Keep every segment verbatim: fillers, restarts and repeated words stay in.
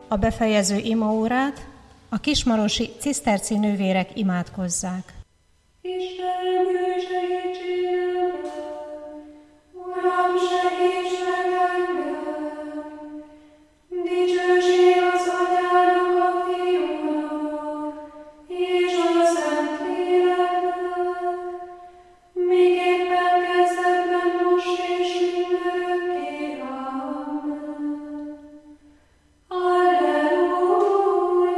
a befejező imaórát a kismarosi ciszterci nővérek imádkozzák. Istenem, jöjj segítségemre! Uram, segíts meg engem! Dicsőség az Atyának, a Fiúnak, és a Szentléleknek, miképpen kezdetben, most és mindörökké. Amen. Alleluja!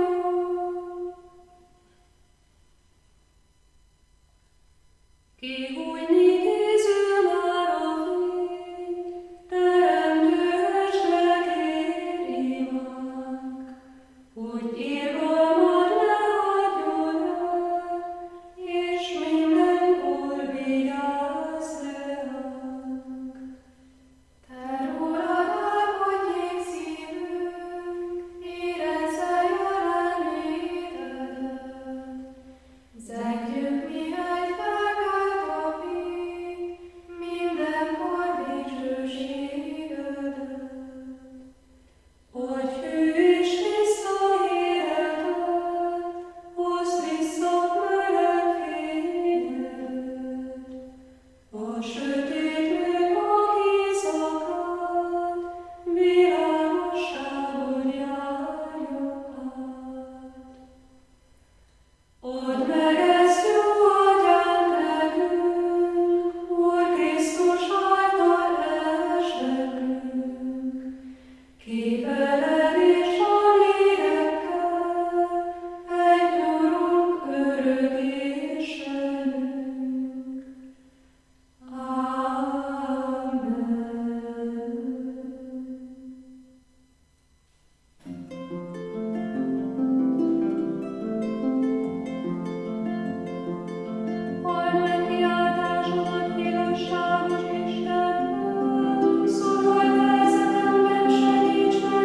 Kihújni készül már a fény, teremtőesnek hívnak, hogy irgalmat ne hagyjon el, és mindenkor vigyázz ránk. Te rólad álmodjék szívünk, érezze jelenlétedet. Zengjük, mihelyt felkelt a fény, mindenkor dicsőségedet. Hogy hű és tiszta életed, hozd vissza meleg fényedet. A sötét nők éjszakát, világosságon járjon át. Add meg ezt, jó Atyám, nekünk, Úr Krisztus által esdekünk. Képeled és a lélekkel, egy Urunk örök Istenünk. Amen. Halld meg kiáltásomat, igazságos Istenem, szorult helyzetemben segíts meg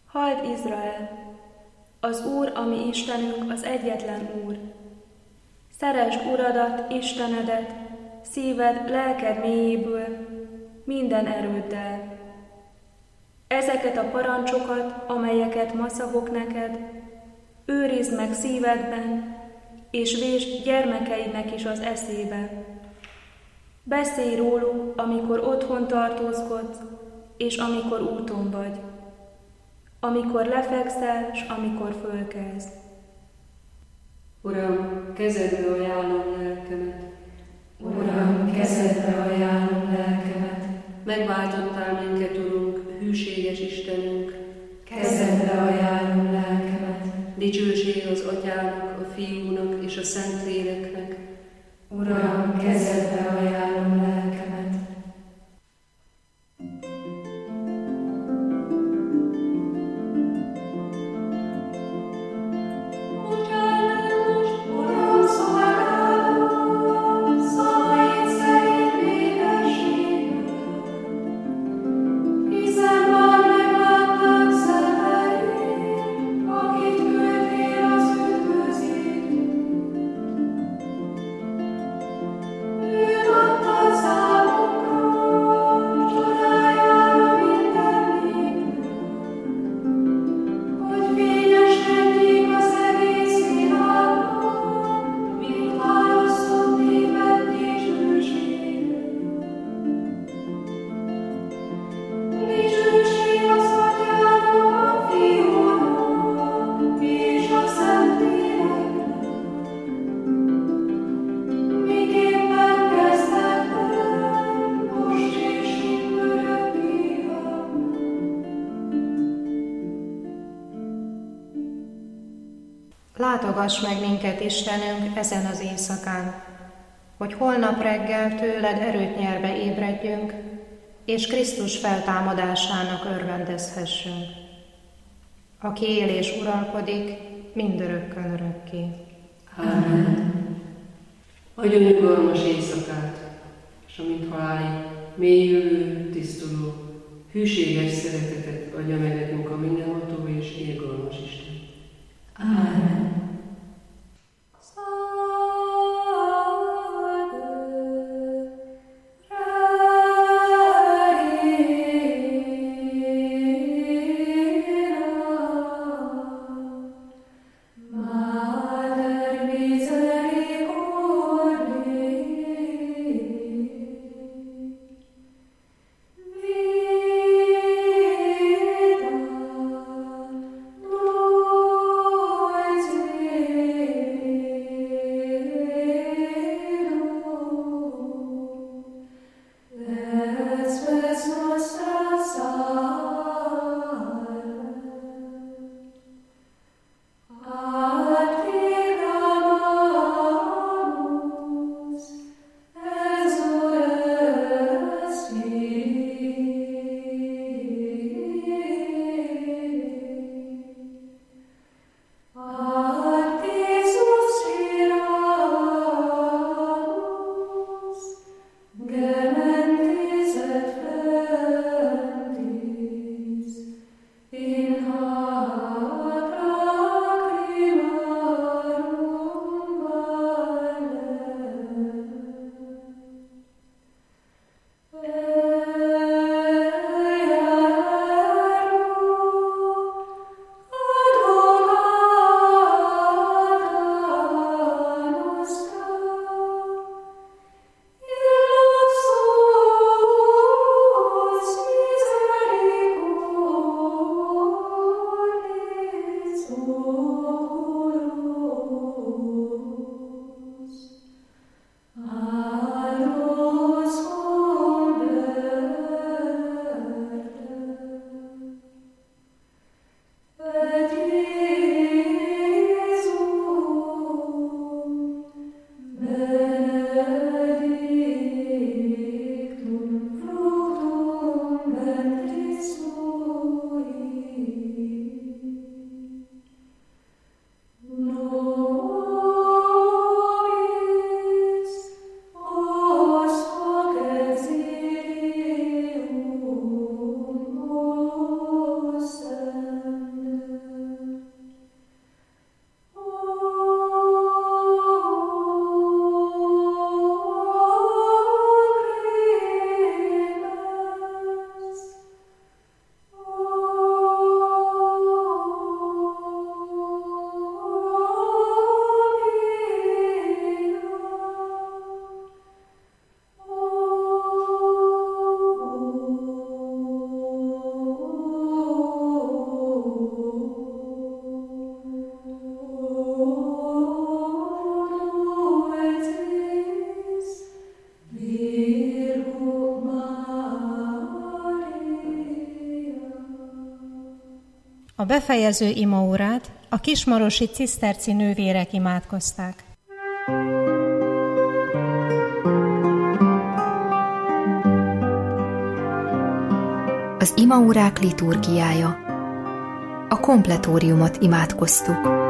Halld Izrael! Az Úr, ami Istenünk, az egyetlen Úr. Szeresd Uradat, Istenedet, szíved, lelked mélyéből, minden erőddel. Ezeket a parancsokat, amelyeket ma szavok neked, őrizd meg szívedben, és vésd gyermekeidnek is az eszébe. Beszélj róluk, amikor otthon tartózkodsz, és amikor úton vagy, amikor lefekszel, s amikor fölkelsz. Uram, kezedbe ajánlom lelkemet. Uram, kezedbe ajánlom lelkemet. Megváltottál minket, Urunk, hűséges Istenünk. Kezedbe ajánlom lelkemet. Dicsőség az Atyának, a Fiúnak és a Szentléleknek. Uram, kezedbe ajánlom lelkemet. Látogass meg minket, Istenünk, ezen az éjszakán, hogy holnap reggel tőled erőt nyerve ébredjünk, és Krisztus feltámadásának örvendezhessünk, aki él és uralkodik mindörökkön örökké. Amen. Adjon nyugalmas éjszakát, és amint halálig mélyülő, tisztuló, hűséges szeretetet adja meg nekünk a mindenható és irgalmas Isten. Amen. A befejező imaórát a kismarosi ciszterci nővérek imádkozták. Az imaórák liturgiája. A kompletóriumot imádkoztuk.